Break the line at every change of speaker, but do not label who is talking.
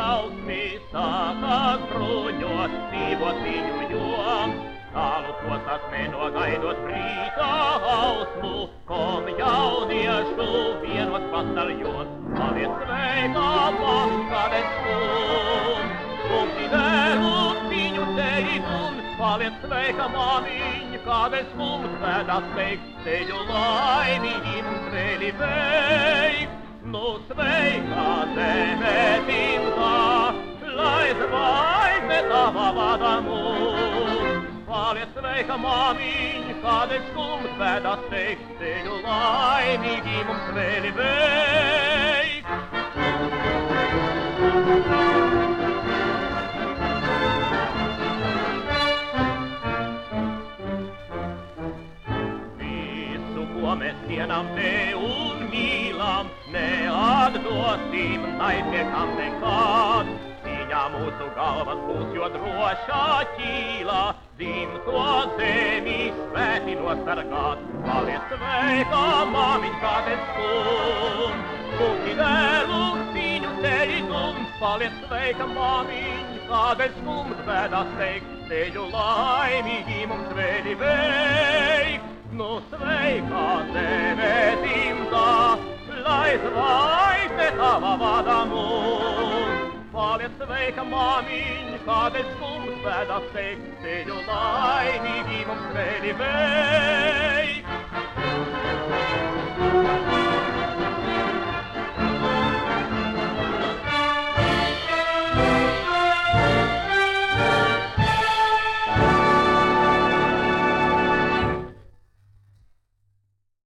jausmi sākās bruņot, dzīvot viņu jom. Tālu posās menoga gaidot brīža hausmu, kom jauniešu vienos pastaļos. Paliec sveika, kādēļ skum, skumti vēlus viņu teid un paliec sveika, māmiņ, kādēļ skum, svētās veiks, ceļu laimīgi mums vēli veiks. Nu sveika zeme timtā, lai zvaigzne tava vada mūs. Paliec sveika, māmiņ, kādēļ skum, svētās veiks, ceļu laimīgi mums vēli veiks. Visu, ko mēs cienām te un mīlam, neatdosim, naipiekam nekad. Cīņā mūsu galvas būs, jo drošā ķīlā dzimto zemi svēti nosargāt. Paliec sveika, māmiņ, kādēļ skum, skumti vēlus viņu teid un paliec sveika, māmiņ, kādēļ skum, svētās veiks, ceļu laimīgi mums vēli veiks. Nu sveika zeme timtā, lai zvaigzne tava vada mūs. Paliec sveika, māmiņ, kādēļ skum, svētās veiks, ceļu laimīgi mums vēli veiks.